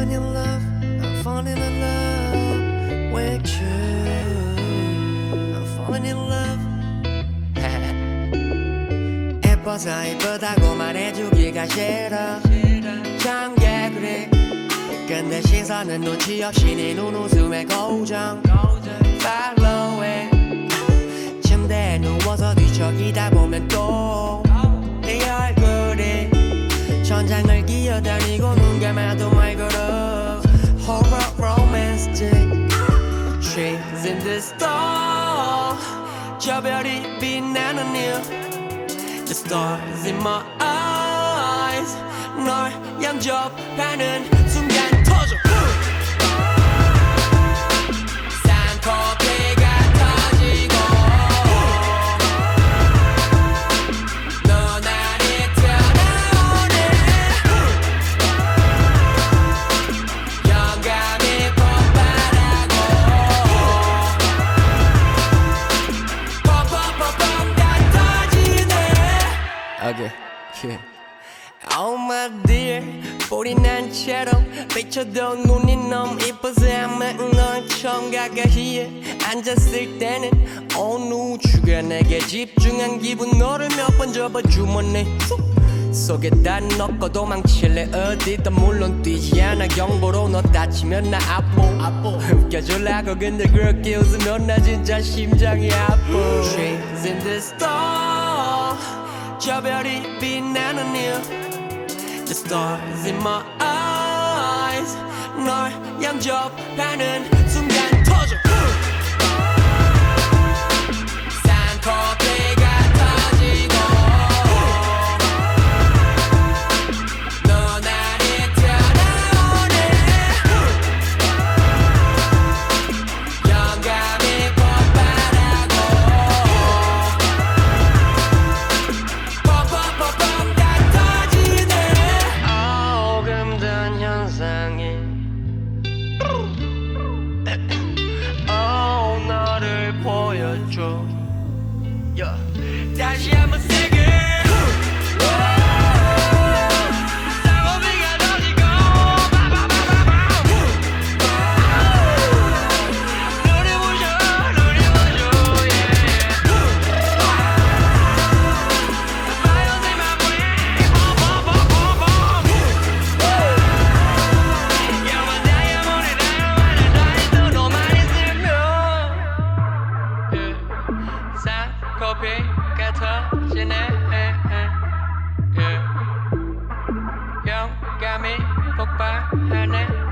falling in love, I'm falling in love with you. I'm falling in love. 예뻐서 이쁘다고 말해주기가 싫어. 정게 그래. 근데 시선은 눈치 없이 네 눈웃음에 고정. Follow it. 침대에 누워서 뒤척이다 보면 또 네 얼굴이 천장을 기어다니고 눈 감아도 말 걸어. Horror romantic trees in the storm. 저 별이 빛나는 이유 The stars in my eyes. 널 영접하는 순간 터져. 쌍꺼풀가 터지고 너 나를 튀어나오네. 영감이 폭발하고 펑펑펑펑 다 터지네. Okay, yeah. Oh my dear, 뿔이 난 채로 비춰도 눈이 너무 이뻐서 아마 넌 처음 가까이에 앉았을 때는 온 우주가 내게 집중한 기분. 너를 몇 번 접어주머니 속에다 넣고 도망칠래 어디든 물론 뛰지 않아. 경보로 너 다치면 나 아파. 웃겨주려고 근데 그렇게 웃으면 나 진짜 심장이 아파. Trees in the storm. 저 별이 빛나는 이유 The stars in my eyes. 널 영접하는 순간 터져. 쌍꺼풀가 터지고 너 나를 튀어나오네. 영감이 폭발하고 펑펑펑펑 다 터지네. 오금든 현상이 너를 보여줘. 다시 한번 세게 쌍꺼풀가 터지고 눈이 부셔 Fires in my brain. 영원 다이아몬드 다이아몬드 너만 있으면 쌍꺼풀가 터지네. 영감이 폭발하네.